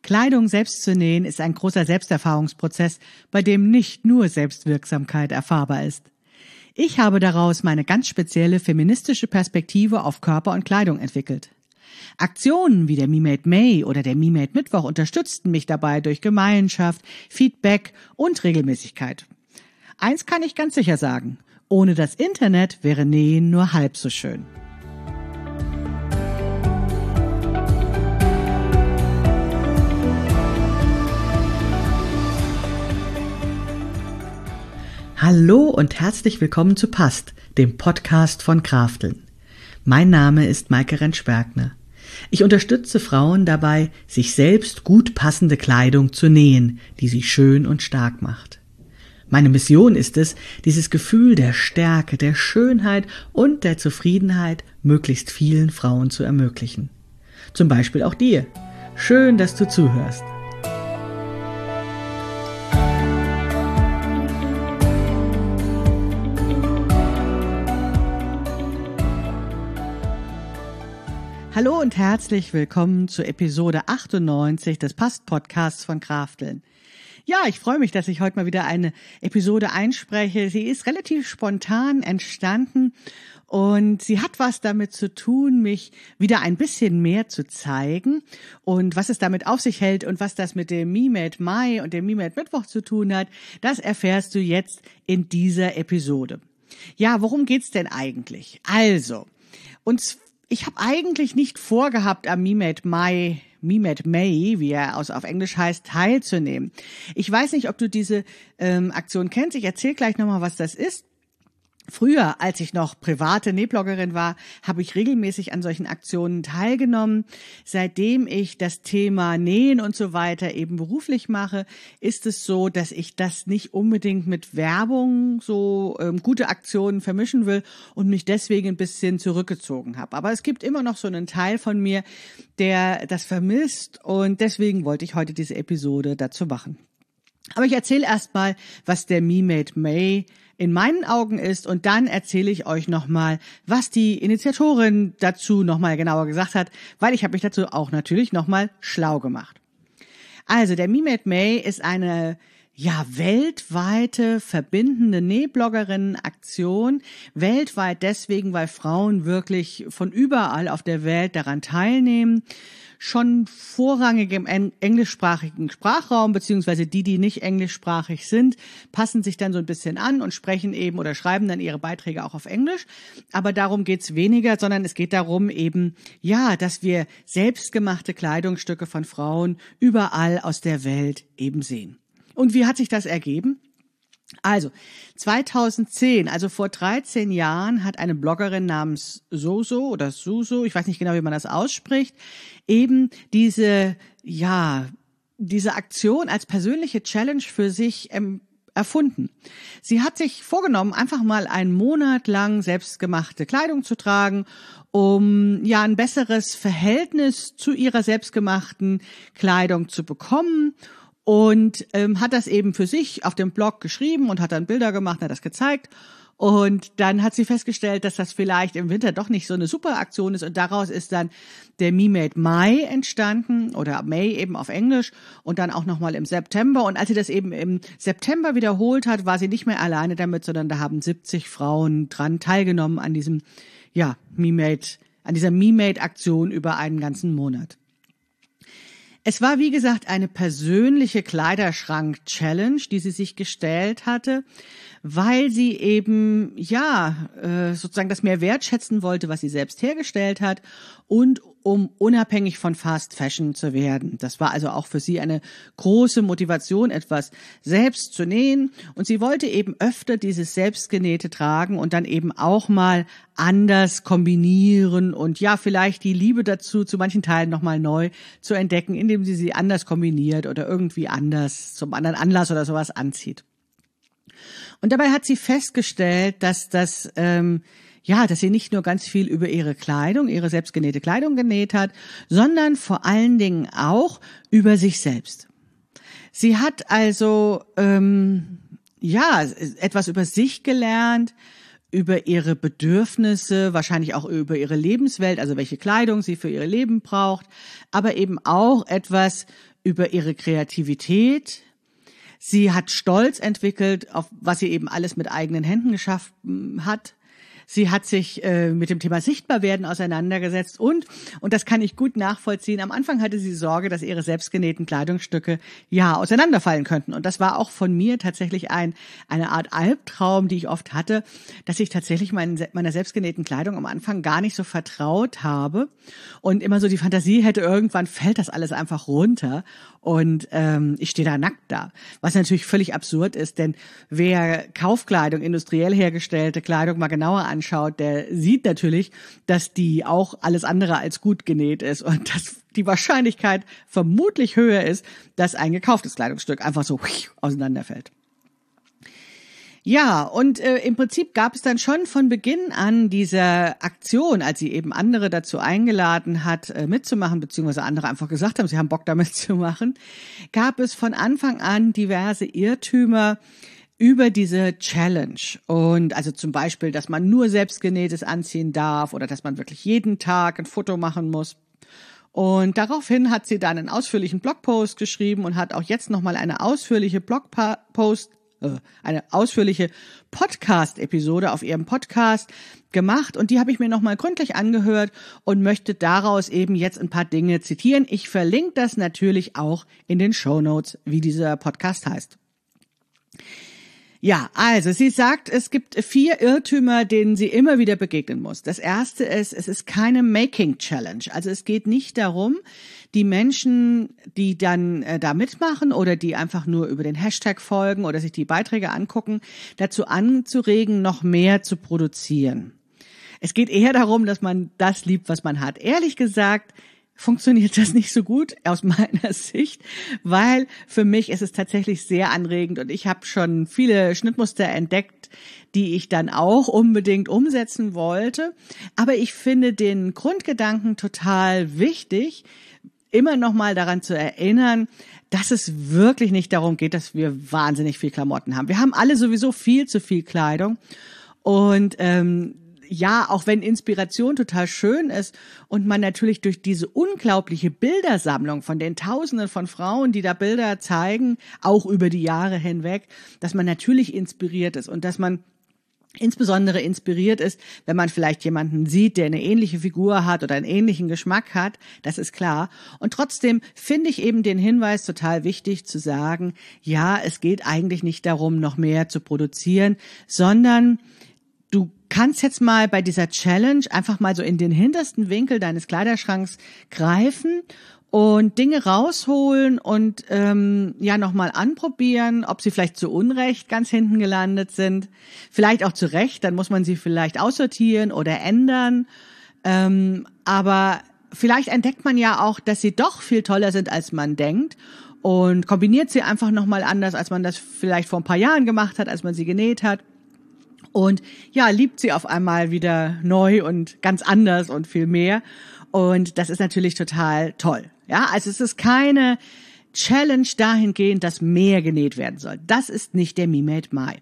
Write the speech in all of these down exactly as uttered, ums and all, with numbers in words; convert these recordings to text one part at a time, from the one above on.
Kleidung selbst zu nähen ist ein großer Selbsterfahrungsprozess, bei dem nicht nur Selbstwirksamkeit erfahrbar ist. Ich habe daraus meine ganz spezielle feministische Perspektive auf Körper und Kleidung entwickelt. Aktionen wie der Me-Made May oder der Me-Made Mittwoch unterstützten mich dabei durch Gemeinschaft, Feedback und Regelmäßigkeit. Eins kann ich ganz sicher sagen: Ohne das Internet wäre Nähen nur halb so schön. Hallo und herzlich willkommen zu Passt, dem Podcast von Krafteln. Mein Name ist Maike Rentsch-Bergner. Ich unterstütze Frauen dabei, sich selbst gut passende Kleidung zu nähen, die sie schön und stark macht. Meine Mission ist es, dieses Gefühl der Stärke, der Schönheit und der Zufriedenheit möglichst vielen Frauen zu ermöglichen. Zum Beispiel auch dir. Schön, dass du zuhörst. Hallo und herzlich willkommen zu Episode achtundneunzig des Passt-Podcasts von Krafteln. Ja, ich freue mich, dass ich heute mal wieder eine Episode einspreche. Sie ist relativ spontan entstanden und sie hat was damit zu tun, mich wieder ein bisschen mehr zu zeigen. Und was es damit auf sich hält und was das mit dem Me-Made Mai und dem Me-Made Mittwoch zu tun hat, das erfährst du jetzt in dieser Episode. Ja, worum geht's denn eigentlich? Also, uns Ich habe eigentlich nicht vorgehabt, am Me-Made Mai, Me-Made May, wie er aus, auf Englisch heißt, teilzunehmen. Ich weiß nicht, ob du diese ähm, Aktion kennst. Ich erzähle gleich nochmal, was das ist. Früher, als ich noch private Nähbloggerin war, habe ich regelmäßig an solchen Aktionen teilgenommen. Seitdem ich das Thema Nähen und so weiter eben beruflich mache, ist es so, dass ich das nicht unbedingt mit Werbung, so ähm, gute Aktionen vermischen will und mich deswegen ein bisschen zurückgezogen habe. Aber es gibt immer noch so einen Teil von mir, der das vermisst, und deswegen wollte ich heute diese Episode dazu machen. Aber ich erzähle erstmal, was der Me-Made May in meinen Augen ist, und dann erzähle ich euch nochmal, was die Initiatorin dazu nochmal genauer gesagt hat, weil ich habe mich dazu auch natürlich nochmal schlau gemacht. Also der Me-Made May ist eine ja weltweite verbindende Nähbloggerinnen-Aktion. Weltweit deswegen, weil Frauen wirklich von überall auf der Welt daran teilnehmen. Schon vorrangig im englischsprachigen Sprachraum, beziehungsweise die, die nicht englischsprachig sind, passen sich dann so ein bisschen an und sprechen eben oder schreiben dann ihre Beiträge auch auf Englisch. Aber darum geht's weniger, sondern es geht darum eben, ja, dass wir selbstgemachte Kleidungsstücke von Frauen überall aus der Welt eben sehen. Und wie hat sich das ergeben? Also, zweitausendzehn, also vor dreizehn Jahren, hat eine Bloggerin namens Soso oder Suso, ich weiß nicht genau, wie man das ausspricht, eben diese, ja, diese Aktion als persönliche Challenge für sich ähm, erfunden. Sie hat sich vorgenommen, einfach mal einen Monat lang selbstgemachte Kleidung zu tragen, um ja ein besseres Verhältnis zu ihrer selbstgemachten Kleidung zu bekommen. Und ähm, hat das eben für sich auf dem Blog geschrieben und hat dann Bilder gemacht, hat das gezeigt. Und dann hat sie festgestellt, dass das vielleicht im Winter doch nicht so eine super Aktion ist. Und daraus ist dann der Me-Made Mai entstanden, oder May eben auf Englisch, und dann auch nochmal im September. Und als sie das eben im September wiederholt hat, war sie nicht mehr alleine damit, sondern da haben siebzig Frauen dran teilgenommen an diesem, ja, Me-Made, an dieser Me-Made-Aktion über einen ganzen Monat. Es war, wie gesagt, eine persönliche Kleiderschrank-Challenge, die sie sich gestellt hatte, weil sie eben, ja, sozusagen das mehr wertschätzen wollte, was sie selbst hergestellt hat, und um unabhängig von Fast Fashion zu werden. Das war also auch für sie eine große Motivation, etwas selbst zu nähen. Und sie wollte eben öfter dieses Selbstgenähte tragen und dann eben auch mal anders kombinieren und ja, vielleicht die Liebe dazu zu manchen Teilen nochmal neu zu entdecken, indem sie sie anders kombiniert oder irgendwie anders zum anderen Anlass oder sowas anzieht. Und dabei hat sie festgestellt, dass das, ähm, ja, dass sie nicht nur ganz viel über ihre Kleidung, ihre selbstgenähte Kleidung genäht hat, sondern vor allen Dingen auch über sich selbst. Sie hat also, ähm, ja, etwas über sich gelernt, über ihre Bedürfnisse, wahrscheinlich auch über ihre Lebenswelt, also welche Kleidung sie für ihr Leben braucht, aber eben auch etwas über ihre Kreativität. Sie hat Stolz entwickelt, auf was sie eben alles mit eigenen Händen geschafft hat. Sie hat sich äh, mit dem Thema Sichtbarwerden auseinandergesetzt und, und das kann ich gut nachvollziehen, am Anfang hatte sie Sorge, dass ihre selbstgenähten Kleidungsstücke ja auseinanderfallen könnten. Und das war auch von mir tatsächlich ein eine Art Albtraum, die ich oft hatte, dass ich tatsächlich mein, meiner selbstgenähten Kleidung am Anfang gar nicht so vertraut habe und immer so die Fantasie hätte, irgendwann fällt das alles einfach runter und ähm, ich stehe da nackt da. Was natürlich völlig absurd ist, denn wer Kaufkleidung, industriell hergestellte Kleidung mal genauer anschaut, der sieht natürlich, dass die auch alles andere als gut genäht ist und dass die Wahrscheinlichkeit vermutlich höher ist, dass ein gekauftes Kleidungsstück einfach so auseinanderfällt. Ja, und äh, im Prinzip gab es dann schon von Beginn an dieser Aktion, als sie eben andere dazu eingeladen hat, äh, mitzumachen, beziehungsweise andere einfach gesagt haben, sie haben Bock damit zu machen, gab es von Anfang an diverse Irrtümer über diese Challenge. Und also zum Beispiel, dass man nur selbstgenähtes anziehen darf oder dass man wirklich jeden Tag ein Foto machen muss. Und daraufhin hat sie dann einen ausführlichen Blogpost geschrieben und hat auch jetzt nochmal eine ausführliche Blogpost eine ausführliche Podcast-Episode auf ihrem Podcast gemacht und die habe ich mir nochmal gründlich angehört und möchte daraus eben jetzt ein paar Dinge zitieren. Ich verlinke das natürlich auch in den Shownotes, wie dieser Podcast heißt. Ja, also sie sagt, es gibt vier Irrtümer, denen sie immer wieder begegnen muss. Das erste ist, es ist keine Making-Challenge. Also es geht nicht darum, die Menschen, die dann äh, da mitmachen oder die einfach nur über den Hashtag folgen oder sich die Beiträge angucken, dazu anzuregen, noch mehr zu produzieren. Es geht eher darum, dass man das liebt, was man hat. Ehrlich gesagt, funktioniert das nicht so gut aus meiner Sicht, weil für mich ist es tatsächlich sehr anregend und ich habe schon viele Schnittmuster entdeckt, die ich dann auch unbedingt umsetzen wollte. Aber ich finde den Grundgedanken total wichtig, immer noch mal daran zu erinnern, dass es wirklich nicht darum geht, dass wir wahnsinnig viel Klamotten haben. Wir haben alle sowieso viel zu viel Kleidung und ähm, ja, auch wenn Inspiration total schön ist und man natürlich durch diese unglaubliche Bildersammlung von den Tausenden von Frauen, die da Bilder zeigen, auch über die Jahre hinweg, dass man natürlich inspiriert ist und dass man insbesondere inspiriert ist, wenn man vielleicht jemanden sieht, der eine ähnliche Figur hat oder einen ähnlichen Geschmack hat, das ist klar. Und trotzdem finde ich eben den Hinweis total wichtig zu sagen, ja, es geht eigentlich nicht darum, noch mehr zu produzieren, sondern du kannst jetzt mal bei dieser Challenge einfach mal so in den hintersten Winkel deines Kleiderschranks greifen und Dinge rausholen und ähm, ja nochmal anprobieren, ob sie vielleicht zu Unrecht ganz hinten gelandet sind. Vielleicht auch zu Recht, dann muss man sie vielleicht aussortieren oder ändern. Ähm, aber vielleicht entdeckt man ja auch, dass sie doch viel toller sind, als man denkt und kombiniert sie einfach nochmal anders, als man das vielleicht vor ein paar Jahren gemacht hat, als man sie genäht hat. Und ja, liebt sie auf einmal wieder neu und ganz anders und viel mehr. Und das ist natürlich total toll. Ja, also es ist keine Challenge dahingehend, dass mehr genäht werden soll. Das ist nicht der Me Made My.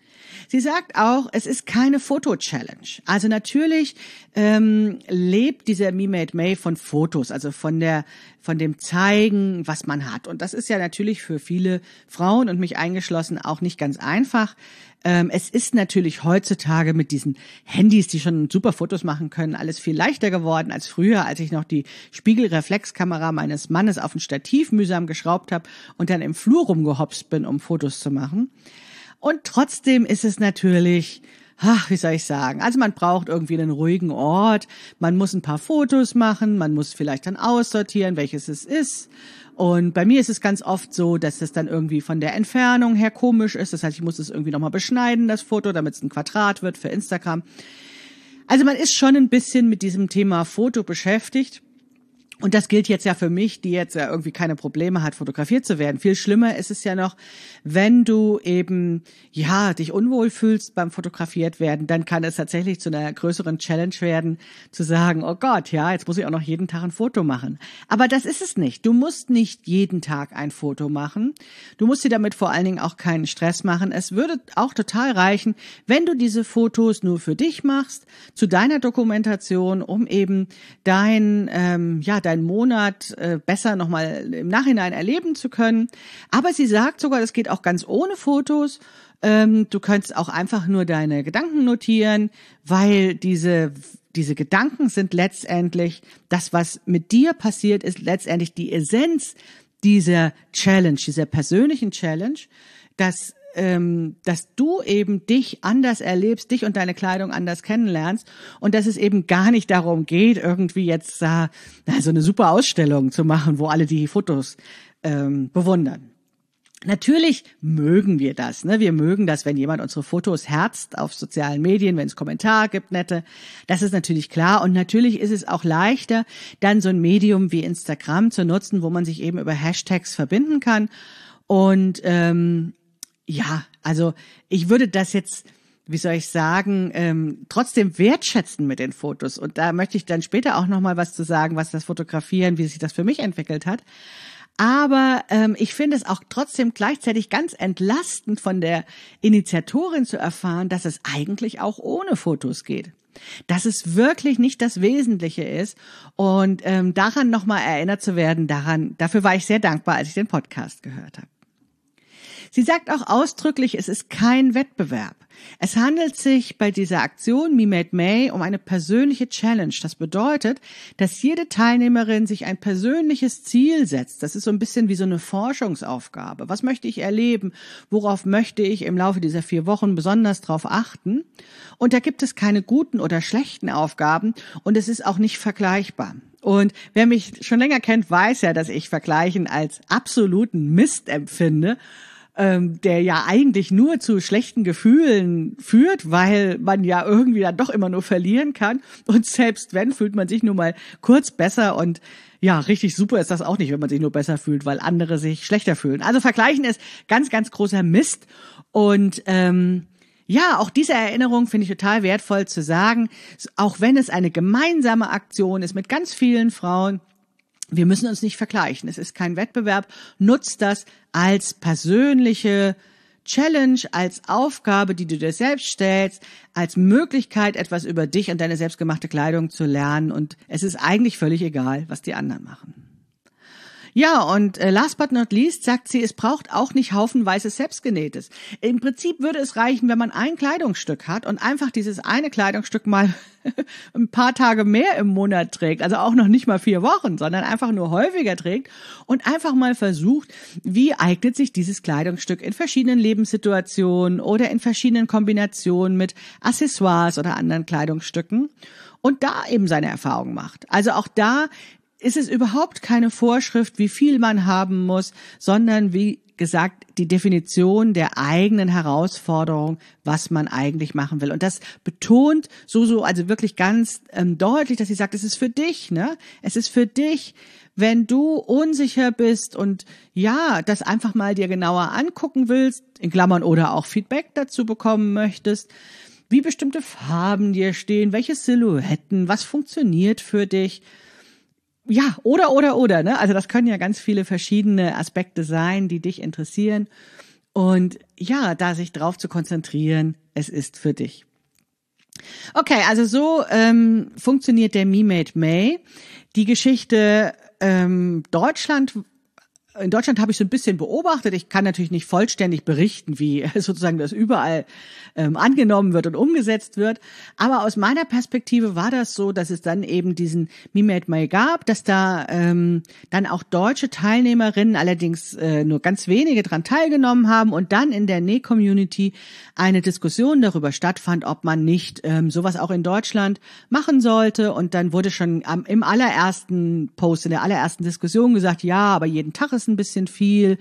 Sie sagt auch, es ist keine Foto-Challenge. Also natürlich ähm, lebt dieser Me Made May von Fotos, also von der von dem Zeigen, was man hat. Und das ist ja natürlich für viele Frauen und mich eingeschlossen auch nicht ganz einfach. Ähm, es ist natürlich heutzutage mit diesen Handys, die schon super Fotos machen können, alles viel leichter geworden als früher, als ich noch die Spiegelreflexkamera meines Mannes auf ein Stativ mühsam geschraubt habe und dann im Flur rumgehopst bin, um Fotos zu machen. Und trotzdem ist es natürlich, ach, wie soll ich sagen, also man braucht irgendwie einen ruhigen Ort, man muss ein paar Fotos machen, man muss vielleicht dann aussortieren, welches es ist. Und bei mir ist es ganz oft so, dass es dann irgendwie von der Entfernung her komisch ist. Das heißt, ich muss es irgendwie nochmal beschneiden, das Foto, damit es ein Quadrat wird für Instagram. Also man ist schon ein bisschen mit diesem Thema Foto beschäftigt. Und das gilt jetzt ja für mich, die jetzt ja irgendwie keine Probleme hat, fotografiert zu werden. Viel schlimmer ist es ja noch, wenn du eben, ja, dich unwohl fühlst beim fotografiert werden, dann kann es tatsächlich zu einer größeren Challenge werden, zu sagen, oh Gott, ja, jetzt muss ich auch noch jeden Tag ein Foto machen. Aber das ist es nicht. Du musst nicht jeden Tag ein Foto machen. Du musst dir damit vor allen Dingen auch keinen Stress machen. Es würde auch total reichen, wenn du diese Fotos nur für dich machst, zu deiner Dokumentation, um eben dein, ähm, ja, deinen Monat äh, besser nochmal im Nachhinein erleben zu können. Aber sie sagt sogar, das geht auch ganz ohne Fotos. Ähm, du kannst auch einfach nur deine Gedanken notieren, weil diese diese Gedanken sind letztendlich das, was mit dir passiert, ist letztendlich die Essenz dieser Challenge, dieser persönlichen Challenge, dass ähm, dass du eben dich anders erlebst, dich und deine Kleidung anders kennenlernst und dass es eben gar nicht darum geht, irgendwie jetzt äh, so eine super Ausstellung zu machen, wo alle die Fotos ähm, bewundern. Natürlich mögen wir das, ne? Wir mögen das, wenn jemand unsere Fotos herzt auf sozialen Medien, wenn es Kommentare gibt, nette. Das ist natürlich klar. Und natürlich ist es auch leichter, dann so ein Medium wie Instagram zu nutzen, wo man sich eben über Hashtags verbinden kann. Und ähm, ja, also ich würde das jetzt, wie soll ich sagen, ähm, trotzdem wertschätzen mit den Fotos. Und da möchte ich dann später auch nochmal was zu sagen, was das Fotografieren, wie sich das für mich entwickelt hat. Aber ähm, ich finde es auch trotzdem gleichzeitig ganz entlastend von der Initiatorin zu erfahren, dass es eigentlich auch ohne Fotos geht. Dass es wirklich nicht das Wesentliche ist und ähm, daran nochmal erinnert zu werden, daran, dafür war ich sehr dankbar, als ich den Podcast gehört habe. Sie sagt auch ausdrücklich, es ist kein Wettbewerb. Es handelt sich bei dieser Aktion Me Made May um eine persönliche Challenge. Das bedeutet, dass jede Teilnehmerin sich ein persönliches Ziel setzt. Das ist so ein bisschen wie so eine Forschungsaufgabe. Was möchte ich erleben? Worauf möchte ich im Laufe dieser vier Wochen besonders drauf achten? Und da gibt es keine guten oder schlechten Aufgaben und es ist auch nicht vergleichbar. Und wer mich schon länger kennt, weiß ja, dass ich Vergleichen als absoluten Mist empfinde. Ähm, der ja eigentlich nur zu schlechten Gefühlen führt, weil man ja irgendwie dann doch immer nur verlieren kann. Und selbst wenn, fühlt man sich nur mal kurz besser. Und ja, richtig super ist das auch nicht, wenn man sich nur besser fühlt, weil andere sich schlechter fühlen. Also Vergleichen ist ganz, ganz großer Mist. Und ähm, ja, auch diese Erinnerung finde ich total wertvoll zu sagen, auch wenn es eine gemeinsame Aktion ist mit ganz vielen Frauen, wir müssen uns nicht vergleichen. Es ist kein Wettbewerb. Nutzt das als persönliche Challenge, als Aufgabe, die du dir selbst stellst, als Möglichkeit, etwas über dich und deine selbstgemachte Kleidung zu lernen. Und es ist eigentlich völlig egal, was die anderen machen. Ja, und äh, last but not least sagt sie, es braucht auch nicht haufenweise selbstgenähtes. Im Prinzip würde es reichen, wenn man ein Kleidungsstück hat und einfach dieses eine Kleidungsstück mal ein paar Tage mehr im Monat trägt, also auch noch nicht mal vier Wochen, sondern einfach nur häufiger trägt und einfach mal versucht, wie eignet sich dieses Kleidungsstück in verschiedenen Lebenssituationen oder in verschiedenen Kombinationen mit Accessoires oder anderen Kleidungsstücken und da eben seine Erfahrungen macht. Also auch da ist es überhaupt keine Vorschrift, wie viel man haben muss, sondern wie gesagt, die Definition der eigenen Herausforderung, was man eigentlich machen will. Und das betont so, so, also wirklich ganz ähm, deutlich, dass sie sagt, es ist für dich, ne? Es ist für dich, wenn du unsicher bist und ja, das einfach mal dir genauer angucken willst, in Klammern oder auch Feedback dazu bekommen möchtest, wie bestimmte Farben dir stehen, welche Silhouetten, was funktioniert für dich. Ja, oder, oder, oder, ne? Also das können ja ganz viele verschiedene Aspekte sein, die dich interessieren. Und ja, da sich drauf zu konzentrieren, es ist für dich. Okay, also so ähm, funktioniert der Me Made May. Die Geschichte ähm, Deutschland In Deutschland habe ich so ein bisschen beobachtet. Ich kann natürlich nicht vollständig berichten, wie sozusagen das überall ähm, angenommen wird und umgesetzt wird. Aber aus meiner Perspektive war das so, dass es dann eben diesen Me Made May gab, dass da ähm, dann auch deutsche Teilnehmerinnen, allerdings äh, nur ganz wenige, dran teilgenommen haben und dann in der Näh-Community eine Diskussion darüber stattfand, ob man nicht ähm, sowas auch in Deutschland machen sollte. Und dann wurde schon am, im allerersten Post, in der allerersten Diskussion gesagt, ja, aber jeden Tag ist ein bisschen viel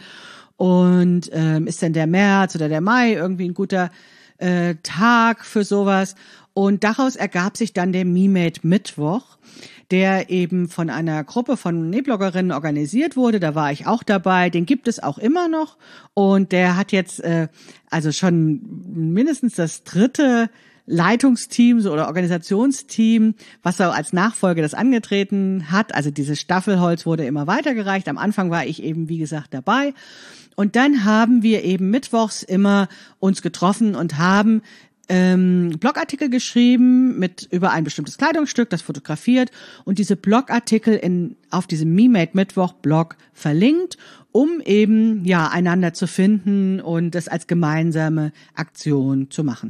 und ähm, ist denn der März oder der Mai irgendwie ein guter äh, Tag für sowas? Und daraus ergab sich dann der Me Made Mittwoch, der eben von einer Gruppe von Nähbloggerinnen organisiert wurde. Da war ich auch dabei. Den gibt es auch immer noch und der hat jetzt äh, also schon mindestens das dritte Leitungsteam so, oder Organisationsteam, was so als Nachfolge das angetreten hat. Also dieses Staffelholz wurde immer weitergereicht. Am Anfang war ich eben, wie gesagt, dabei. Und dann haben wir eben mittwochs immer uns getroffen und haben ähm, Blogartikel geschrieben mit über ein bestimmtes Kleidungsstück, das fotografiert und diese Blogartikel in auf diesem Me Made Mittwoch Blog verlinkt, um eben ja einander zu finden und das als gemeinsame Aktion zu machen.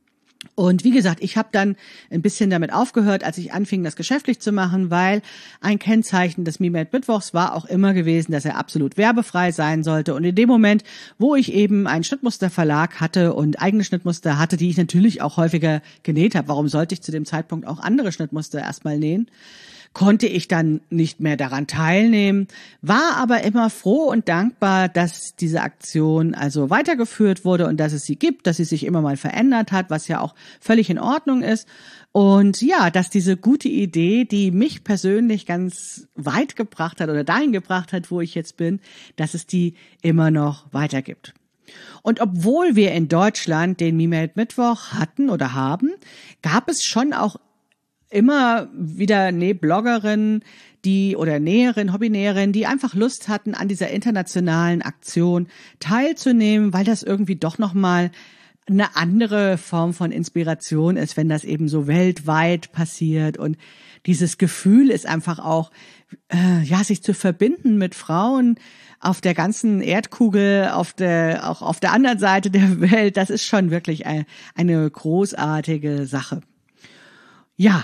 Und wie gesagt, ich habe dann ein bisschen damit aufgehört, als ich anfing, das geschäftlich zu machen, weil ein Kennzeichen des Me Made Mittwochs war auch immer gewesen, dass er absolut werbefrei sein sollte. Und in dem Moment, wo ich eben einen Schnittmusterverlag hatte und eigene Schnittmuster hatte, die ich natürlich auch häufiger genäht habe, warum sollte ich zu dem Zeitpunkt auch andere Schnittmuster erstmal nähen, konnte ich dann nicht mehr daran teilnehmen, war aber immer froh und dankbar, dass diese Aktion also weitergeführt wurde und dass es sie gibt, dass sie sich immer mal verändert hat, was ja auch völlig in Ordnung ist. Und ja, dass diese gute Idee, die mich persönlich ganz weit gebracht hat oder dahin gebracht hat, wo ich jetzt bin, dass es die immer noch weitergibt. Und obwohl wir in Deutschland den Me Made Mittwoch hatten oder haben, gab es schon auch immer wieder Nähbloggerinnen, die oder Näherin, Hobbynäherin, die einfach Lust hatten, an dieser internationalen Aktion teilzunehmen, weil das irgendwie doch nochmal eine andere Form von Inspiration ist, wenn das eben so weltweit passiert. Und dieses Gefühl ist einfach auch, äh, ja, sich zu verbinden mit Frauen auf der ganzen Erdkugel, auf der, auch auf der anderen Seite der Welt. Das ist schon wirklich eine, eine großartige Sache. Ja.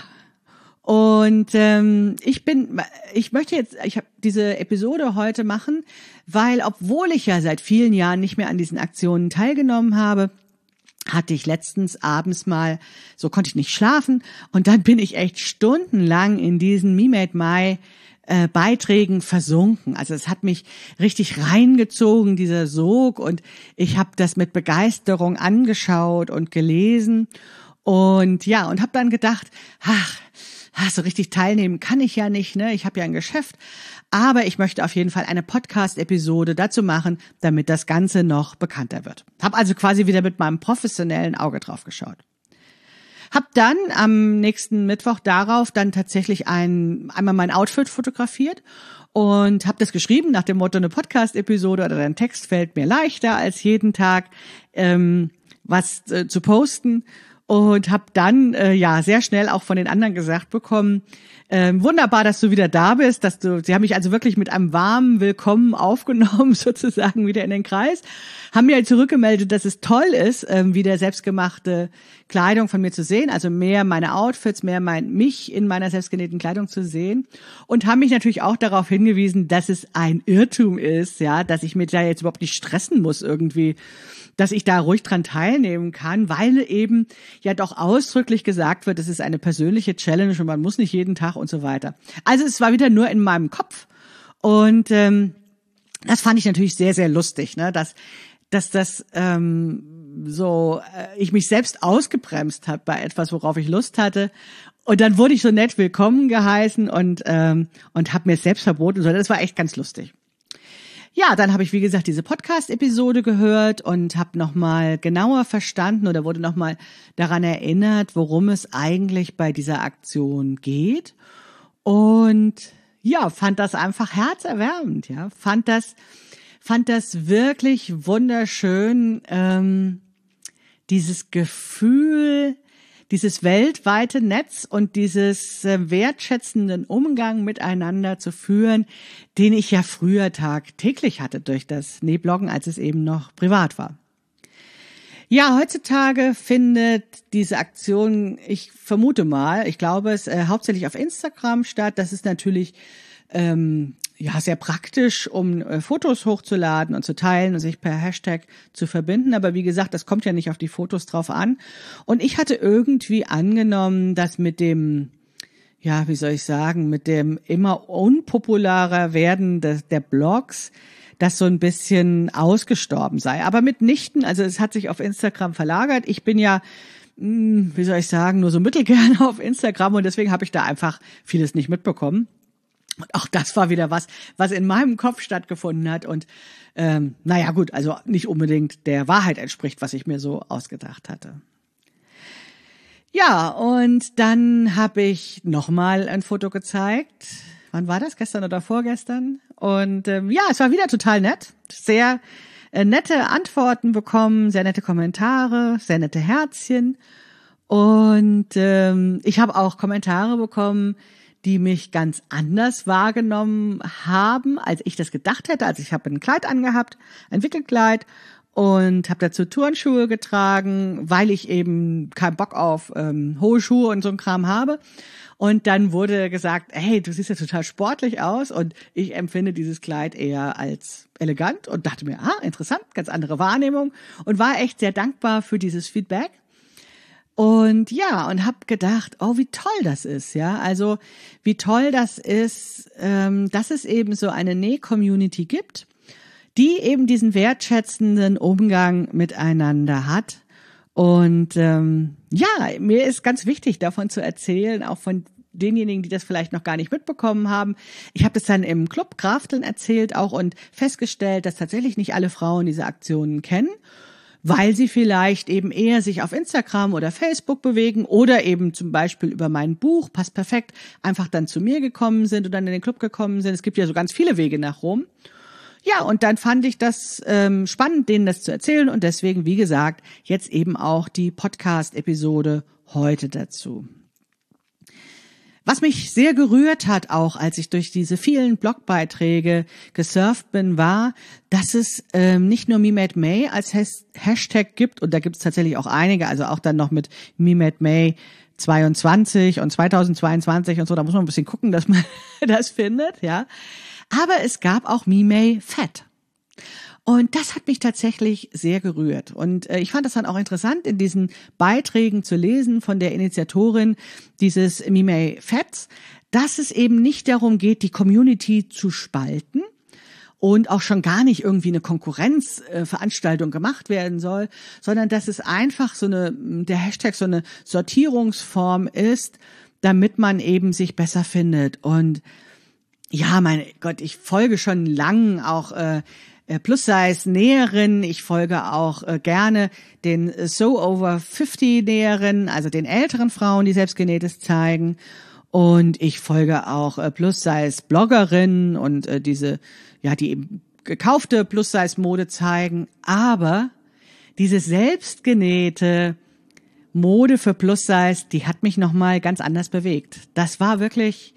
Und ähm, ich bin, ich möchte jetzt, ich habe diese Episode heute machen, weil obwohl ich ja seit vielen Jahren nicht mehr an diesen Aktionen teilgenommen habe, hatte ich letztens abends mal, so konnte ich nicht schlafen und dann bin ich echt stundenlang in diesen Me Made My äh, Beiträgen versunken. Also es hat mich richtig reingezogen, dieser Sog, und ich habe das mit Begeisterung angeschaut und gelesen und ja, und habe dann gedacht, ach, Ah, so richtig teilnehmen kann ich ja nicht, ne? Ich habe ja ein Geschäft, aber ich möchte auf jeden Fall eine Podcast-Episode dazu machen, damit das Ganze noch bekannter wird. Hab also quasi wieder mit meinem professionellen Auge drauf geschaut. Hab dann am nächsten Mittwoch darauf dann tatsächlich ein einmal mein Outfit fotografiert und habe das geschrieben nach dem Motto, eine Podcast-Episode oder ein Text fällt mir leichter als jeden Tag ähm, was äh, zu posten. Und habe dann äh, ja sehr schnell auch von den anderen gesagt bekommen, ähm, wunderbar, dass du wieder da bist, dass du, sie haben mich also wirklich mit einem warmen Willkommen aufgenommen, sozusagen wieder in den Kreis, haben mir zurückgemeldet, dass es toll ist, ähm, wieder selbstgemachte Kleidung von mir zu sehen, also mehr meine Outfits, mehr mein mich in meiner selbstgenähten Kleidung zu sehen, und haben mich natürlich auch darauf hingewiesen, dass es ein Irrtum ist, ja, dass ich mich da jetzt überhaupt nicht stressen muss irgendwie, dass ich da ruhig dran teilnehmen kann, weil eben ja doch ausdrücklich gesagt wird, es ist eine persönliche Challenge und man muss nicht jeden Tag und so weiter. Also es war wieder nur in meinem Kopf, und ähm, das fand ich natürlich sehr, sehr lustig, ne, dass dass das ähm, so äh, ich mich selbst ausgebremst habe bei etwas, worauf ich Lust hatte. Und dann wurde ich so nett willkommen geheißen und ähm, und habe mir es selbst verboten. So, das war echt ganz lustig. Ja, dann habe ich, wie gesagt, diese Podcast-Episode gehört und habe nochmal genauer verstanden oder wurde nochmal daran erinnert, worum es eigentlich bei dieser Aktion geht. Und ja, fand das einfach herzerwärmend, ja, fand das, fand das wirklich wunderschön, ähm, dieses Gefühl, dieses weltweite Netz und dieses äh, wertschätzenden Umgang miteinander zu führen, den ich ja früher tagtäglich hatte durch das Nähbloggen, als es eben noch privat war. Ja, heutzutage findet diese Aktion, ich vermute mal, ich glaube es, äh, hauptsächlich auf Instagram statt. Das ist natürlich ähm, ja sehr praktisch, um äh, Fotos hochzuladen und zu teilen und sich per Hashtag zu verbinden. Aber wie gesagt, das kommt ja nicht auf die Fotos drauf an. Und ich hatte irgendwie angenommen, dass mit dem, ja, wie soll ich sagen, mit dem immer unpopularer werden des, der Blogs, das so ein bisschen ausgestorben sei. Aber mitnichten, also es hat sich auf Instagram verlagert. Ich bin ja, mh, wie soll ich sagen, nur so mittelgern auf Instagram, und deswegen habe ich da einfach vieles nicht mitbekommen. Und auch das war wieder was, was in meinem Kopf stattgefunden hat und ähm, naja gut, also nicht unbedingt der Wahrheit entspricht, was ich mir so ausgedacht hatte. Ja, und dann habe ich nochmal ein Foto gezeigt. Wann war das? Gestern oder vorgestern? Und ähm, ja, es war wieder total nett. Sehr äh, nette Antworten bekommen, sehr nette Kommentare, sehr nette Herzchen. Und ähm, ich habe auch Kommentare bekommen, die mich ganz anders wahrgenommen haben, als ich das gedacht hätte. Also ich habe ein Kleid angehabt, ein Wickelkleid, und habe dazu Turnschuhe getragen, weil ich eben keinen Bock auf ähm, hohe Schuhe und so ein Kram habe. Und dann wurde gesagt, hey, du siehst ja total sportlich aus, und ich empfinde dieses Kleid eher als elegant und dachte mir, ah, interessant, ganz andere Wahrnehmung, und war echt sehr dankbar für dieses Feedback. Und ja, und habe gedacht, oh, wie toll das ist, ja, also wie toll das ist, ähm, dass es eben so eine Näh-Community gibt, die eben diesen wertschätzenden Umgang miteinander hat. Und ähm, ja, mir ist ganz wichtig, davon zu erzählen, auch von denjenigen, die das vielleicht noch gar nicht mitbekommen haben. Ich habe das dann im Club Krafteln erzählt auch und festgestellt, dass tatsächlich nicht alle Frauen diese Aktionen kennen, weil sie vielleicht eben eher sich auf Instagram oder Facebook bewegen oder eben zum Beispiel über mein Buch, passt perfekt, einfach dann zu mir gekommen sind und dann in den Club gekommen sind. Es gibt ja so ganz viele Wege nach Rom. Ja, und dann fand ich das ähm, spannend, denen das zu erzählen, und deswegen, wie gesagt, jetzt eben auch die Podcast-Episode heute dazu. Was mich sehr gerührt hat, auch als ich durch diese vielen Blogbeiträge gesurft bin, war, dass es ähm, nicht nur Me Made May als Has- Hashtag gibt, und da gibt es tatsächlich auch einige, also auch dann noch mit Me Made May zweiundzwanzig und zweitausendzweiundzwanzig und so, da muss man ein bisschen gucken, dass man das findet, ja. Aber es gab auch Me May Fett. Und das hat mich tatsächlich sehr gerührt. Und äh, ich fand das dann auch interessant, in diesen Beiträgen zu lesen von der Initiatorin dieses Me May Fetts, dass es eben nicht darum geht, die Community zu spalten und auch schon gar nicht irgendwie eine Konkurrenzveranstaltung gemacht werden soll, sondern dass es einfach so eine, der Hashtag so eine Sortierungsform ist, damit man eben sich besser findet. Und ja, mein Gott, ich folge schon lang auch äh, Plus-Size-Näherinnen, ich folge auch äh, gerne den So Over fünfzig Näherinnen, also den älteren Frauen, die Selbstgenähtes zeigen, und ich folge auch äh, Plus-Size-Bloggerinnen und äh, diese, ja, die eben gekaufte Plus-Size-Mode zeigen, aber diese selbstgenähte Mode für Plus-Size, die hat mich nochmal ganz anders bewegt. Das war wirklich,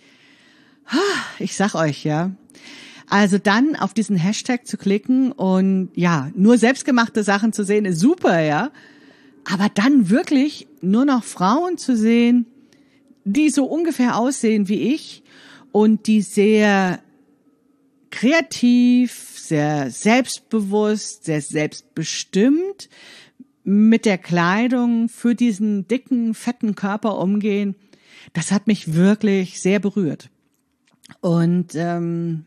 ich sag euch, ja. Also dann auf diesen Hashtag zu klicken und ja, nur selbstgemachte Sachen zu sehen, ist super, ja. Aber dann wirklich nur noch Frauen zu sehen, die so ungefähr aussehen wie ich und die sehr kreativ, sehr selbstbewusst, sehr selbstbestimmt mit der Kleidung für diesen dicken, fetten Körper umgehen, das hat mich wirklich sehr berührt. Und ähm,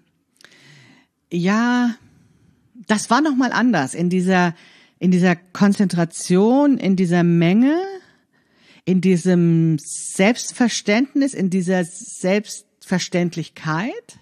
ja, das war nochmal anders in dieser in dieser Konzentration, in dieser Menge, in diesem Selbstverständnis, in dieser Selbstverständlichkeit.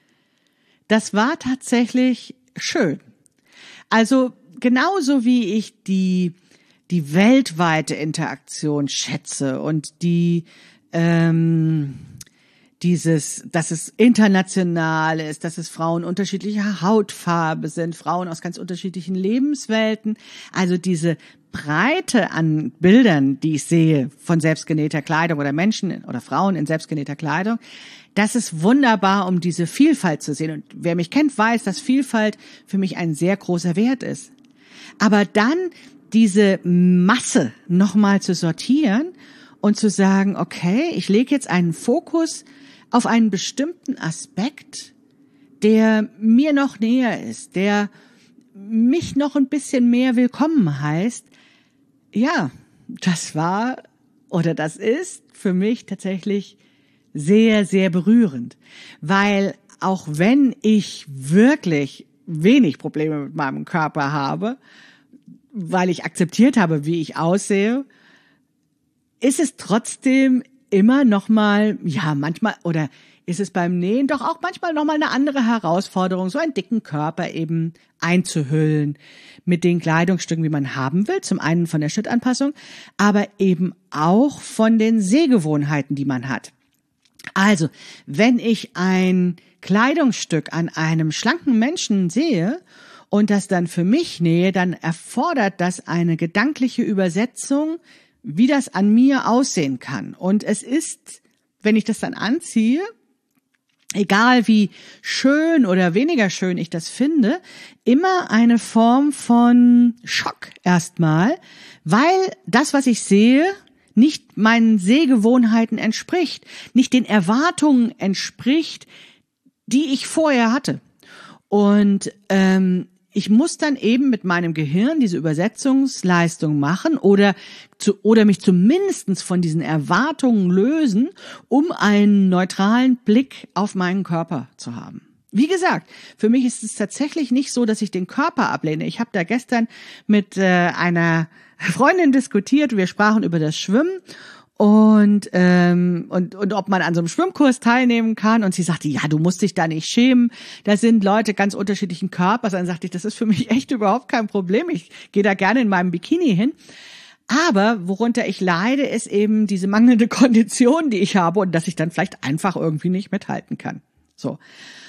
Das war tatsächlich schön. Also genauso wie ich die die weltweite Interaktion schätze und die ähm, dieses, dass es international ist, dass es Frauen unterschiedlicher Hautfarbe sind, Frauen aus ganz unterschiedlichen Lebenswelten. Also diese Breite an Bildern, die ich sehe von selbstgenähter Kleidung oder Menschen oder Frauen in selbstgenähter Kleidung, das ist wunderbar, um diese Vielfalt zu sehen. Und wer mich kennt, weiß, dass Vielfalt für mich ein sehr großer Wert ist. Aber dann diese Masse nochmal zu sortieren und zu sagen, okay, ich lege jetzt einen Fokus auf einen bestimmten Aspekt, der mir noch näher ist, der mich noch ein bisschen mehr willkommen heißt. Ja, das war oder das ist für mich tatsächlich sehr, sehr berührend, weil auch wenn ich wirklich wenig Probleme mit meinem Körper habe, weil ich akzeptiert habe, wie ich aussehe, ist es trotzdem immer noch mal, ja, manchmal, oder ist es beim Nähen doch auch manchmal noch mal eine andere Herausforderung, so einen dicken Körper eben einzuhüllen mit den Kleidungsstücken, wie man haben will. Zum einen von der Schnittanpassung, aber eben auch von den Sehgewohnheiten, die man hat. Also, wenn ich ein Kleidungsstück an einem schlanken Menschen sehe und das dann für mich nähe, dann erfordert das eine gedankliche Übersetzung, wie das an mir aussehen kann. Und es ist, wenn ich das dann anziehe, egal wie schön oder weniger schön ich das finde, immer eine Form von Schock erstmal, weil das, was ich sehe, nicht meinen Sehgewohnheiten entspricht, nicht den Erwartungen entspricht, die ich vorher hatte. Und ähm, ich muss dann eben mit meinem Gehirn diese Übersetzungsleistung machen oder zu, oder mich zumindest von diesen Erwartungen lösen, um einen neutralen Blick auf meinen Körper zu haben. Wie gesagt, für mich ist es tatsächlich nicht so, dass ich den Körper ablehne. Ich habe da gestern mit äh, einer Freundin diskutiert, wir sprachen über das Schwimmen und ähm, und und ob man an so einem Schwimmkurs teilnehmen kann, und sie sagte, ja, du musst dich da nicht schämen, da sind Leute ganz unterschiedlichen Körpers. Dann sagte ich, das ist für mich echt überhaupt kein Problem, ich gehe da gerne in meinem Bikini hin. Aber worunter ich leide, ist eben diese mangelnde Kondition, die ich habe, und dass ich dann vielleicht einfach irgendwie nicht mithalten kann. So.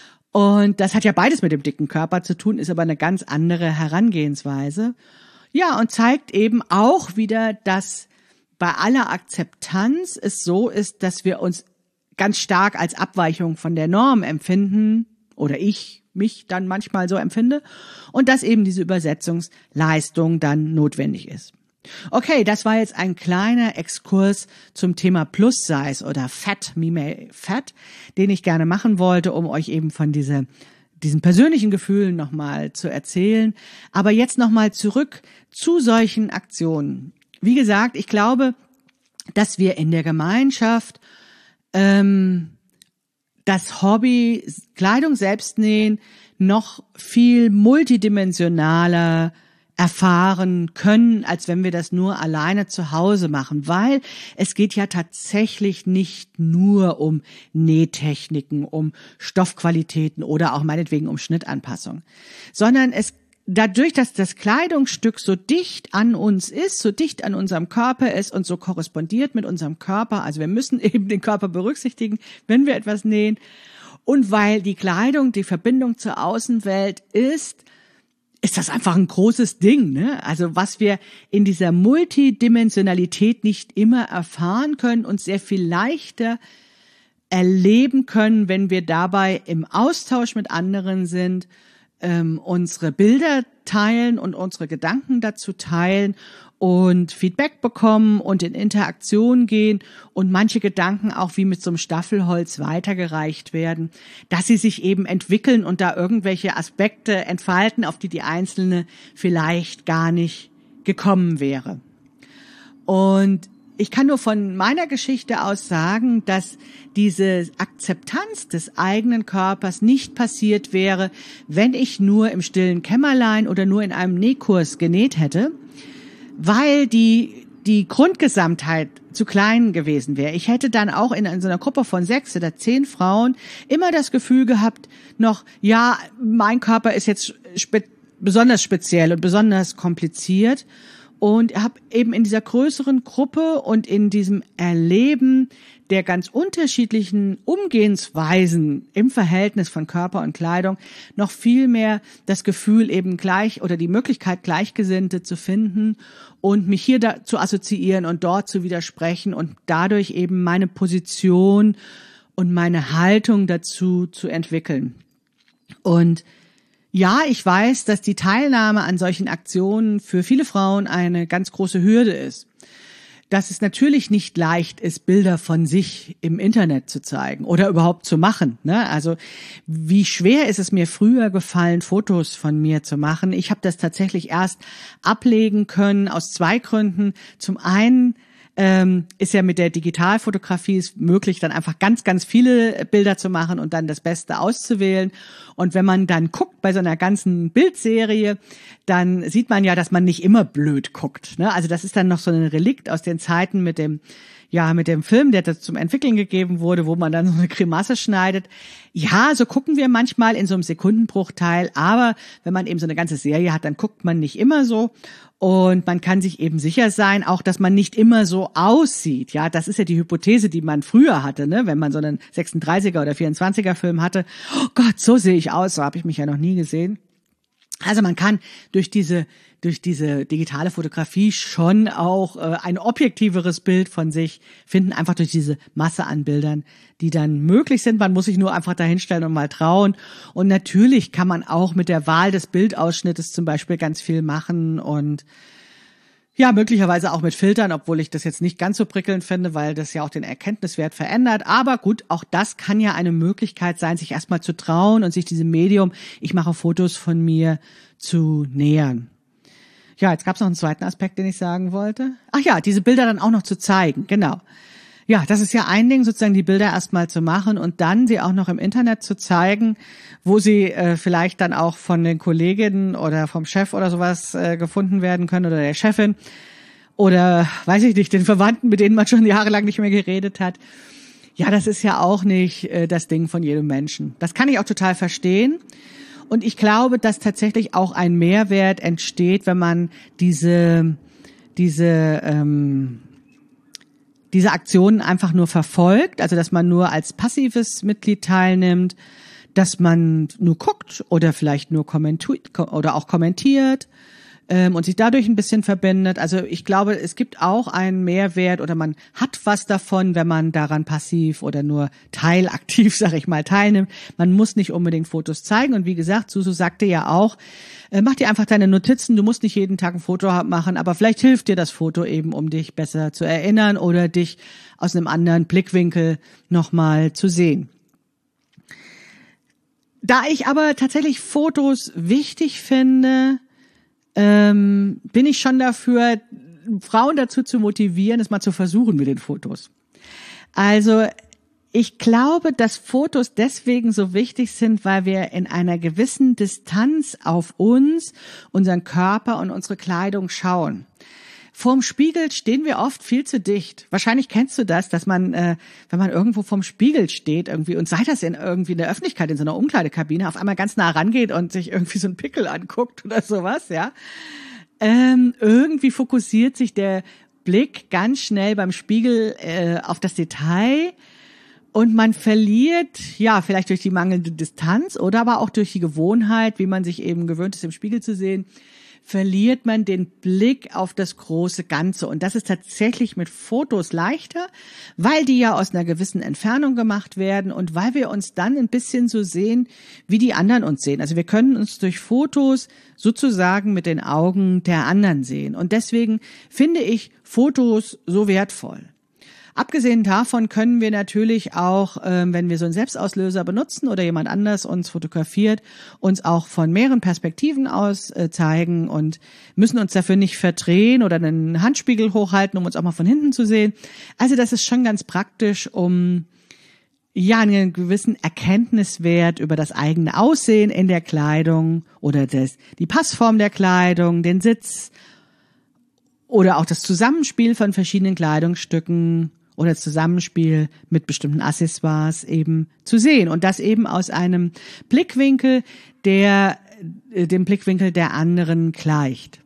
Und das hat ja beides mit dem dicken Körper zu tun, ist aber eine ganz andere Herangehensweise. Ja, und zeigt eben auch wieder, dass bei aller Akzeptanz es so ist, dass wir uns ganz stark als Abweichung von der Norm empfinden, oder ich mich dann manchmal so empfinde, und dass eben diese Übersetzungsleistung dann notwendig ist. Okay, das war jetzt ein kleiner Exkurs zum Thema Plus-Size oder Fat, Me May Fat, den ich gerne machen wollte, um euch eben von dieser diesen persönlichen Gefühlen nochmal zu erzählen. Aber jetzt nochmal zurück zu solchen Aktionen. Wie gesagt, ich glaube, dass wir in der Gemeinschaft ähm, das Hobby Kleidung selbst nähen noch viel multidimensionaler erfahren können, als wenn wir das nur alleine zu Hause machen, weil es geht ja tatsächlich nicht nur um Nähtechniken, um Stoffqualitäten oder auch meinetwegen um Schnittanpassung, sondern es dadurch, dass das Kleidungsstück so dicht an uns ist, so dicht an unserem Körper ist und so korrespondiert mit unserem Körper, also wir müssen eben den Körper berücksichtigen, wenn wir etwas nähen, und weil die Kleidung die Verbindung zur Außenwelt ist, ist das einfach ein großes Ding, ne? Also was wir in dieser Multidimensionalität nicht immer erfahren können und sehr viel leichter erleben können, wenn wir dabei im Austausch mit anderen sind, ähm, unsere Bilder teilen und unsere Gedanken dazu teilen und Feedback bekommen und in Interaktion gehen und manche Gedanken auch wie mit so einem Staffelholz weitergereicht werden, dass sie sich eben entwickeln und da irgendwelche Aspekte entfalten, auf die die Einzelne vielleicht gar nicht gekommen wäre. Und ich kann nur von meiner Geschichte aus sagen, dass diese Akzeptanz des eigenen Körpers nicht passiert wäre, wenn ich nur im stillen Kämmerlein oder nur in einem Nähkurs genäht hätte, weil die die Grundgesamtheit zu klein gewesen wäre. Ich hätte dann auch in, in so einer Gruppe von sechs oder zehn Frauen immer das Gefühl gehabt, noch, ja, mein Körper ist jetzt spe- besonders speziell und besonders kompliziert. Und habe eben in dieser größeren Gruppe und in diesem Erleben der ganz unterschiedlichen Umgehensweisen im Verhältnis von Körper und Kleidung noch viel mehr das Gefühl, eben gleich oder die Möglichkeit, Gleichgesinnte zu finden und mich hier da zu assoziieren und dort zu widersprechen und dadurch eben meine Position und meine Haltung dazu zu entwickeln. Und ja, ich weiß, dass die Teilnahme an solchen Aktionen für viele Frauen eine ganz große Hürde ist. Dass es natürlich nicht leicht ist, Bilder von sich im Internet zu zeigen oder überhaupt zu machen, ne? Also wie schwer ist es mir früher gefallen, Fotos von mir zu machen. Ich habe das tatsächlich erst ablegen können aus zwei Gründen. Zum einen ähm, ist ja mit der Digitalfotografie es möglich, dann einfach ganz, ganz viele Bilder zu machen und dann das Beste auszuwählen. Und wenn man dann guckt bei so einer ganzen Bildserie, dann sieht man ja, dass man nicht immer blöd guckt, ne? Also das ist dann noch so ein Relikt aus den Zeiten mit dem, ja, mit dem Film, der das zum Entwickeln gegeben wurde, wo man dann so eine Grimasse schneidet. Ja, so gucken wir manchmal in so einem Sekundenbruchteil, aber wenn man eben so eine ganze Serie hat, dann guckt man nicht immer so. Und man kann sich eben sicher sein, auch dass man nicht immer so aussieht. Ja, das ist ja die Hypothese, die man früher hatte, ne? Wenn man so einen sechsunddreißiger oder vierundzwanziger Film hatte. Oh Gott, so sehe ich aus. So habe ich mich ja noch nie gesehen. Also man kann durch diese durch diese digitale Fotografie schon auch äh, ein objektiveres Bild von sich finden, einfach durch diese Masse an Bildern, die dann möglich sind. Man muss sich nur einfach dahinstellen und mal trauen. Und natürlich kann man auch mit der Wahl des Bildausschnittes zum Beispiel ganz viel machen und ja, möglicherweise auch mit Filtern, obwohl ich das jetzt nicht ganz so prickelnd finde, weil das ja auch den Erkenntniswert verändert. Aber gut, auch das kann ja eine Möglichkeit sein, sich erstmal zu trauen und sich diesem Medium, ich mache Fotos von mir, zu nähern. Ja, jetzt gab es noch einen zweiten Aspekt, den ich sagen wollte. Ach ja, diese Bilder dann auch noch zu zeigen, genau. Ja, das ist ja ein Ding, sozusagen die Bilder erstmal zu machen und dann sie auch noch im Internet zu zeigen, wo sie äh, vielleicht dann auch von den Kolleginnen oder vom Chef oder sowas äh, gefunden werden können oder der Chefin oder, weiß ich nicht, den Verwandten, mit denen man schon jahrelang nicht mehr geredet hat. Ja, das ist ja auch nicht äh, das Ding von jedem Menschen. Das kann ich auch total verstehen. Und ich glaube, dass tatsächlich auch ein Mehrwert entsteht, wenn man diese, diese, ähm, diese Aktionen einfach nur verfolgt, also dass man nur als passives Mitglied teilnimmt, dass man nur guckt oder vielleicht nur kommentiert oder auch kommentiert ähm, und sich dadurch ein bisschen verbindet. Also ich glaube, es gibt auch einen Mehrwert oder man hat was davon, wenn man daran passiv oder nur teilaktiv, sag ich mal, teilnimmt. Man muss nicht unbedingt Fotos zeigen und wie gesagt, Susu sagte ja auch, äh, mach dir einfach deine Notizen, du musst nicht jeden Tag ein Foto machen, aber vielleicht hilft dir das Foto eben, um dich besser zu erinnern oder dich aus einem anderen Blickwinkel nochmal zu sehen. Da ich aber tatsächlich Fotos wichtig finde, ähm, bin ich schon dafür, Frauen dazu zu motivieren, es mal zu versuchen mit den Fotos. Also ich glaube, dass Fotos deswegen so wichtig sind, weil wir in einer gewissen Distanz auf uns, unseren Körper und unsere Kleidung schauen. Vorm Spiegel stehen wir oft viel zu dicht. Wahrscheinlich kennst du das, dass man, äh, wenn man irgendwo vorm Spiegel steht irgendwie und sei das in irgendwie in der Öffentlichkeit, in so einer Umkleidekabine, auf einmal ganz nah rangeht und sich irgendwie so einen Pickel anguckt oder sowas, ja. Ähm, irgendwie fokussiert sich der Blick ganz schnell beim Spiegel äh, auf das Detail und man verliert, ja, vielleicht durch die mangelnde Distanz oder aber auch durch die Gewohnheit, wie man sich eben gewöhnt ist, im Spiegel zu sehen, verliert man den Blick auf das große Ganze. Und das ist tatsächlich mit Fotos leichter, weil die ja aus einer gewissen Entfernung gemacht werden und weil wir uns dann ein bisschen so sehen, wie die anderen uns sehen. Also wir können uns durch Fotos sozusagen mit den Augen der anderen sehen. Und deswegen finde ich Fotos so wertvoll. Abgesehen davon können wir natürlich auch, ähm, wenn wir so einen Selbstauslöser benutzen oder jemand anders uns fotografiert, uns auch von mehreren Perspektiven aus äh, zeigen und müssen uns dafür nicht verdrehen oder einen Handspiegel hochhalten, um uns auch mal von hinten zu sehen. Also das ist schon ganz praktisch, um ja einen gewissen Erkenntniswert über das eigene Aussehen in der Kleidung oder das, die Passform der Kleidung, den Sitz oder auch das Zusammenspiel von verschiedenen Kleidungsstücken oder das Zusammenspiel mit bestimmten Accessoires eben zu sehen. Und das eben aus einem Blickwinkel, der äh, dem Blickwinkel der anderen gleicht.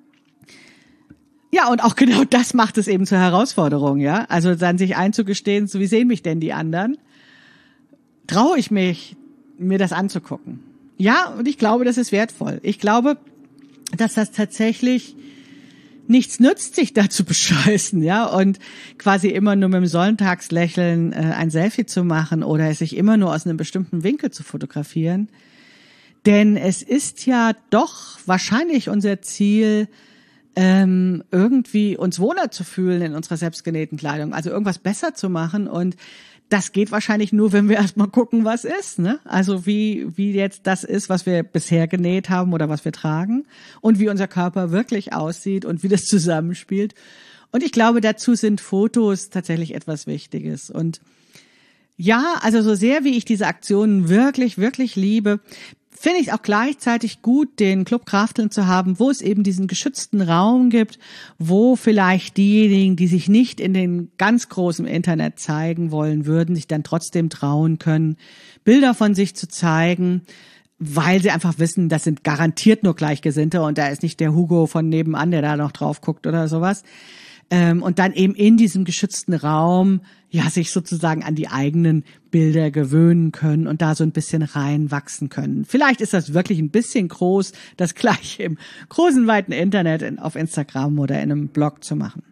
Ja, und auch genau das macht es eben zur Herausforderung, ja. Also dann sich einzugestehen, so wie sehen mich denn die anderen? Traue ich mich, mir das anzugucken? Ja, und ich glaube, das ist wertvoll. Ich glaube, dass das tatsächlich nichts nützt, sich da zu bescheißen, ja, und quasi immer nur mit dem Sonntagslächeln äh, ein Selfie zu machen oder es sich immer nur aus einem bestimmten Winkel zu fotografieren. Denn es ist ja doch wahrscheinlich unser Ziel, ähm, irgendwie uns wohler zu fühlen in unserer selbstgenähten Kleidung, also irgendwas besser zu machen und das geht wahrscheinlich nur, wenn wir erstmal gucken, was ist, ne? Also wie wie jetzt das ist, was wir bisher genäht haben oder was wir tragen und wie unser Körper wirklich aussieht und wie das zusammenspielt. Und ich glaube, dazu sind Fotos tatsächlich etwas Wichtiges. Und ja, also so sehr wie ich diese Aktionen wirklich, wirklich liebe, finde ich es auch gleichzeitig gut, den Club Krafteln zu haben, wo es eben diesen geschützten Raum gibt, wo vielleicht diejenigen, die sich nicht in den ganz großen Internet zeigen wollen würden, sich dann trotzdem trauen können, Bilder von sich zu zeigen, weil sie einfach wissen, das sind garantiert nur Gleichgesinnte und da ist nicht der Hugo von nebenan, der da noch drauf guckt oder sowas. ähm, und dann eben in diesem geschützten Raum ja sich sozusagen an die eigenen Bilder gewöhnen können und da so ein bisschen reinwachsen können. Vielleicht ist das wirklich ein bisschen groß, das gleich im großen, weiten Internet in, auf Instagram oder in einem Blog zu machen.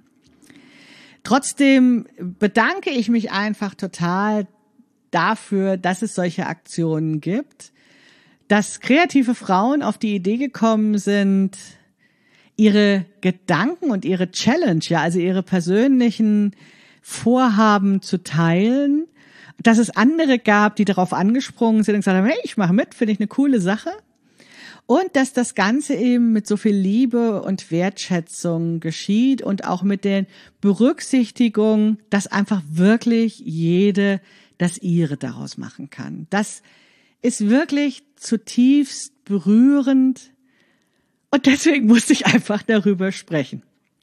Trotzdem bedanke ich mich einfach total dafür, dass es solche Aktionen gibt, dass kreative Frauen auf die Idee gekommen sind, ihre Gedanken und ihre Challenge, ja, also ihre persönlichen Vorhaben zu teilen, dass es andere gab, die darauf angesprungen sind und gesagt haben, hey, ich mache mit, finde ich eine coole Sache. Und dass das Ganze eben mit so viel Liebe und Wertschätzung geschieht und auch mit der Berücksichtigung, dass einfach wirklich jede das ihre daraus machen kann. Das ist wirklich zutiefst berührend und deswegen musste ich einfach darüber sprechen.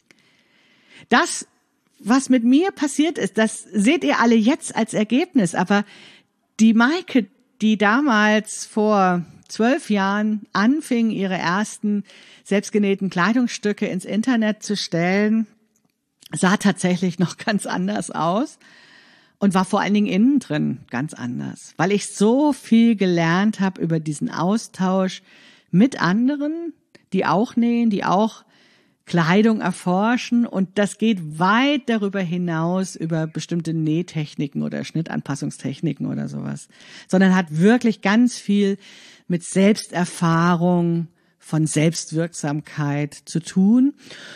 Das, was mit mir passiert ist, das seht ihr alle jetzt als Ergebnis, aber die Maike, die damals vor zwölf Jahren anfing, ihre ersten selbstgenähten Kleidungsstücke ins Internet zu stellen, sah tatsächlich noch ganz anders aus und war vor allen Dingen innen drin ganz anders, weil ich so viel gelernt habe über diesen Austausch mit anderen, die auch nähen, die auch Kleidung erforschen, und das geht weit darüber hinaus über bestimmte Nähtechniken oder Schnittanpassungstechniken oder sowas, sondern hat wirklich ganz viel mit Selbsterfahrung, von Selbstwirksamkeit zu tun.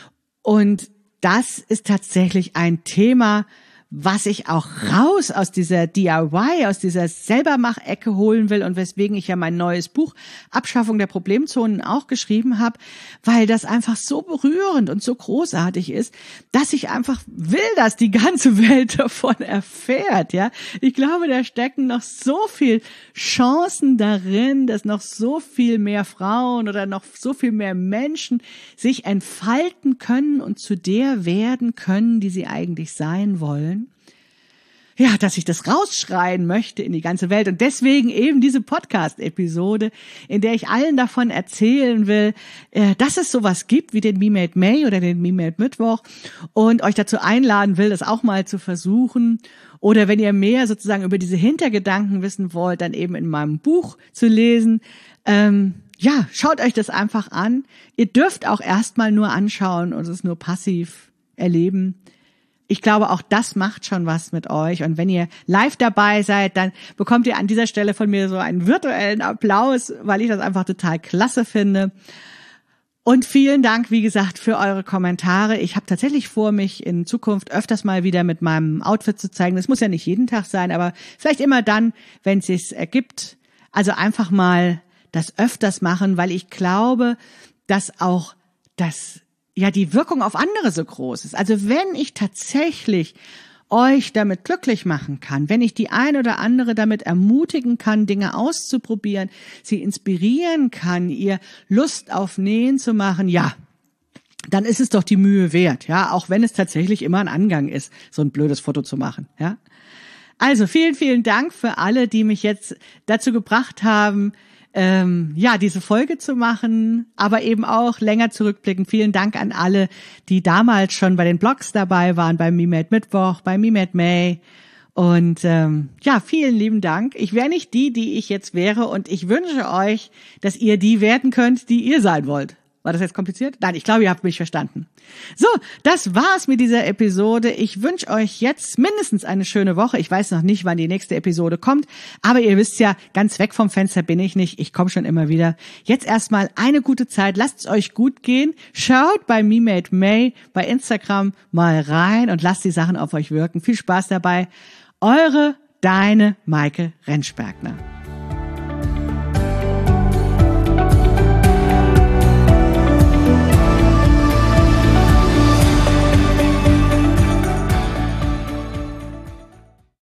Und das ist tatsächlich ein Thema, was ich auch raus aus dieser D I Y, aus dieser Selbermach-Ecke holen will und weswegen ich ja mein neues Buch Abschaffung der Problemzonen auch geschrieben habe, weil das einfach so berührend und so großartig ist, dass ich einfach will, dass die ganze Welt davon erfährt, ja. Ich glaube, da stecken noch so viel Chancen darin, dass noch so viel mehr Frauen oder noch so viel mehr Menschen sich entfalten können und zu der werden können, die sie eigentlich sein wollen. Ja, dass ich das rausschreien möchte in die ganze Welt und deswegen eben diese Podcast-Episode, in der ich allen davon erzählen will, dass es sowas gibt wie den Me Made May oder den Me Made Mittwoch und euch dazu einladen will, das auch mal zu versuchen. Oder wenn ihr mehr sozusagen über diese Hintergedanken wissen wollt, dann eben in meinem Buch zu lesen. Ähm, ja, schaut euch das einfach an. Ihr dürft auch erstmal nur anschauen und es nur passiv erleben. Ich glaube, auch das macht schon was mit euch. Und wenn ihr live dabei seid, dann bekommt ihr an dieser Stelle von mir so einen virtuellen Applaus, weil ich das einfach total klasse finde. Und vielen Dank, wie gesagt, für eure Kommentare. Ich habe tatsächlich vor, mich in Zukunft öfters mal wieder mit meinem Outfit zu zeigen. Das muss ja nicht jeden Tag sein, aber vielleicht immer dann, wenn es sich ergibt. Also einfach mal das öfters machen, weil ich glaube, dass auch das ja die Wirkung auf andere so groß ist. Also wenn ich tatsächlich euch damit glücklich machen kann, wenn ich die ein oder andere damit ermutigen kann, Dinge auszuprobieren, sie inspirieren kann, ihr Lust auf Nähen zu machen, ja, dann ist es doch die Mühe wert, ja, auch wenn es tatsächlich immer ein Angang ist, so ein blödes Foto zu machen, ja. Also vielen, vielen Dank für alle, die mich jetzt dazu gebracht haben, Ähm, ja, diese Folge zu machen, aber eben auch länger zurückblicken. Vielen Dank an alle, die damals schon bei den Blogs dabei waren, bei Me Made Mittwoch, bei Me Made May. Und ähm, ja, vielen lieben Dank. Ich wäre nicht die, die ich jetzt wäre, und ich wünsche euch, dass ihr die werden könnt, die ihr sein wollt. War das jetzt kompliziert? Nein, ich glaube, ihr habt mich verstanden. So, das war's mit dieser Episode. Ich wünsche euch jetzt mindestens eine schöne Woche. Ich weiß noch nicht, wann die nächste Episode kommt, aber ihr wisst ja, ganz weg vom Fenster bin ich nicht. Ich komme schon immer wieder. Jetzt erstmal eine gute Zeit. Lasst es euch gut gehen. Schaut bei Me Made May bei Instagram mal rein und lasst die Sachen auf euch wirken. Viel Spaß dabei. Eure, deine Maike Rentschbergner.